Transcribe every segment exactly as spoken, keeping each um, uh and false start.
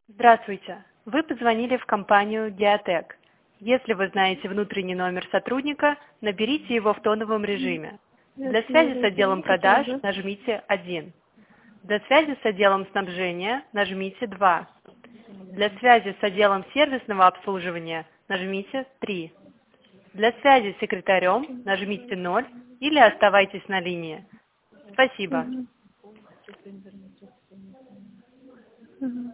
Здравствуйте! Вы позвонили в компанию Geotech. Если вы знаете внутренний номер сотрудника, наберите его в тоновом режиме. Для связи с отделом продаж нажмите один. Для связи с отделом снабжения нажмите два. Для связи с отделом сервисного обслуживания нажмите три. Для связи с секретарем нажмите ноль или оставайтесь на линии. Спасибо. Мгм.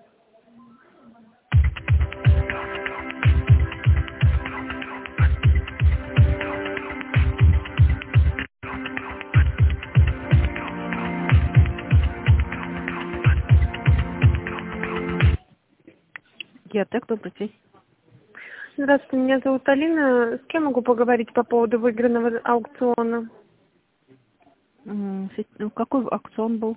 Geotech, добрый день. Здравствуйте, меня зовут Алина. С кем могу поговорить по поводу выигранного аукциона? М, сет- ну, Какой аукцион был?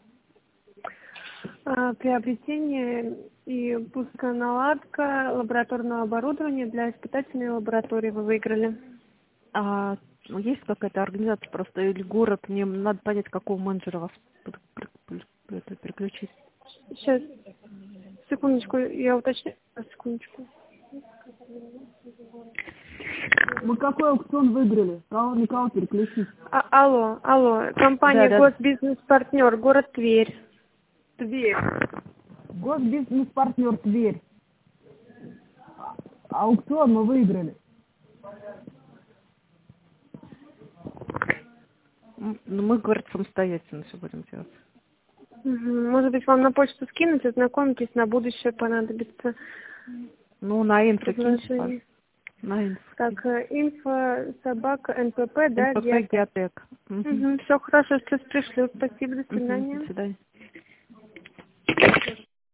А, Приобретение и пусконаладка лабораторного оборудования для испытательной лаборатории вы выиграли. А ну, есть какая-то организация просто или город? Мне надо понять, какого менеджера вас под- при- при- это, переключить. Сейчас, секундочку, я уточню. Секундочку. Мы какой аукцион выиграли? Кого на кого переключить? А, алло, алло, компания Да, да. Госбизнес-партнер, город Тверь. Тверь. Госбизнес-партнер Тверь. Аукцион мы выиграли. М, Ну, мы, говорит, самостоятельно все будем делать. Мгм. Может быть, вам на почту скинуть, ознакомитесь, на будущее понадобится Ну, на инфо киньте, предложение. пожалуйста. На инфо. Так, э, инфо, собака, НПП, да, НПП, Geotech. Geotech. Мгм. Угу, все хорошо, сейчас пришлю. Спасибо, до Мгм. свидания. До свидания.